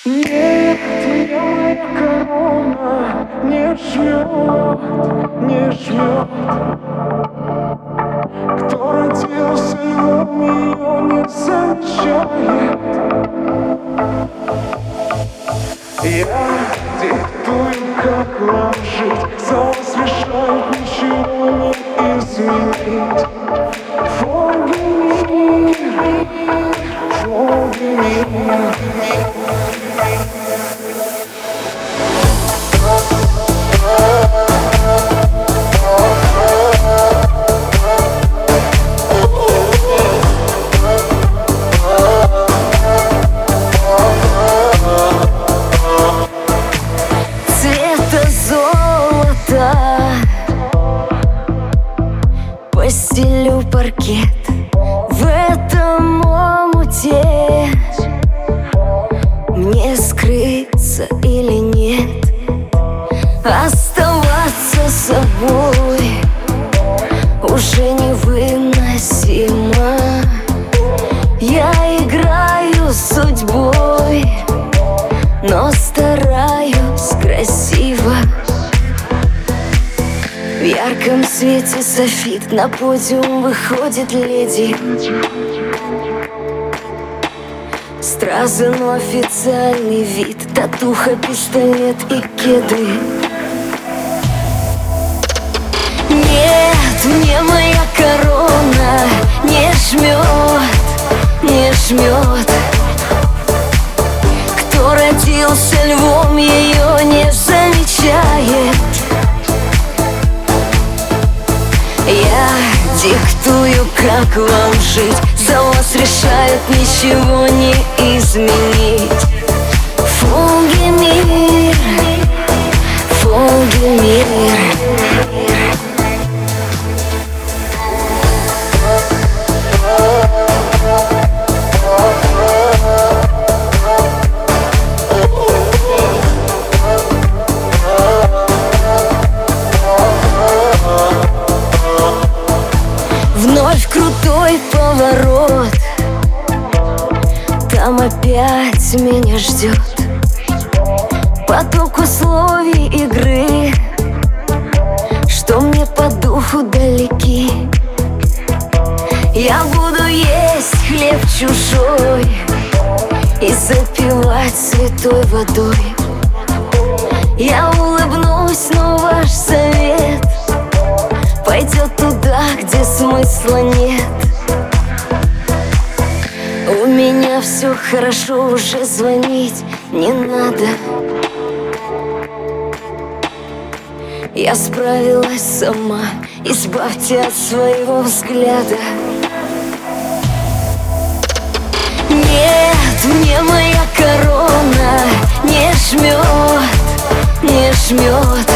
Нет, меня моя корона не жмет, не жмет. Кто родился львом, ее не замечает. Я диктую, как вам жить, за вас решают, ничего не изменить. Фоги мир. Цвета золота постелю паркет в этом омуте. Мне скрыться или нет, оставаться собой уже невыносимо. Я играю с судьбой, но стараюсь красиво. В ярком свете софит на подиум выходит леди. Стразы, но официальный вид, татуха, пистолет и кеды. Нет, мне моя корона не жмет, не жмет. Кто родился львом, ее не замечает. Я диктую, как вам жить, за вас решают, ничего не изменить. Фоги мир, фоги мир. Вновь крутой поворот, там опять меня ждет поток условий игры, что мне по духу далеки. Я буду есть хлеб чужой и запивать святой водой. Я улыбнусь, но ваш совет пойдет туда, где смысла нет. У меня все хорошо, уже звонить не надо. Я справилась сама, избавьте от своего взгляда. Нет, мне моя корона не жмет, не жмет.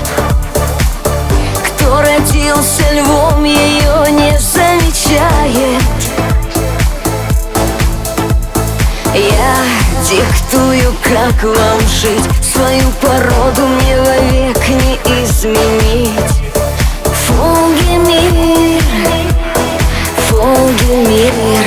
Кто родился львом, ее не замечает. Я диктую, как вам жить, свою породу мне вовек не изменить. Фоги мир, фоги мир.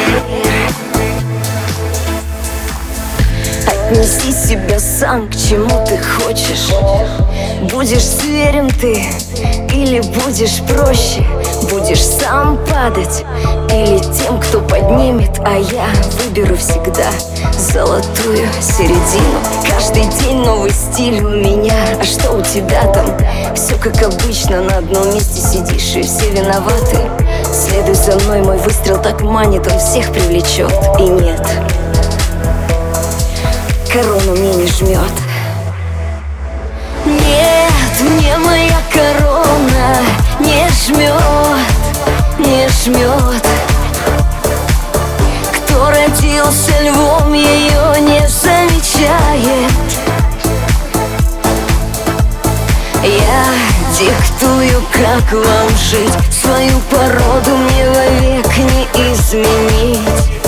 Отнеси себя сам к чему ты хочешь. Будешь зверем ты или будешь проще? Будешь сам падать или тем, кто поднимет? А я выберу всегда золотую середину. Каждый день новый стиль у меня. А что у тебя там? Все как обычно, на одном месте сидишь и все виноваты. Следуй за мной, мой выстрел так манит, он всех привлечет. И нет, корону мне не жмет. Нет, мне моя корона не жмет, не жмет. Кто родился львом, ее не замечает. Я диктую, как вам жить, свою породу мне вовек не изменить.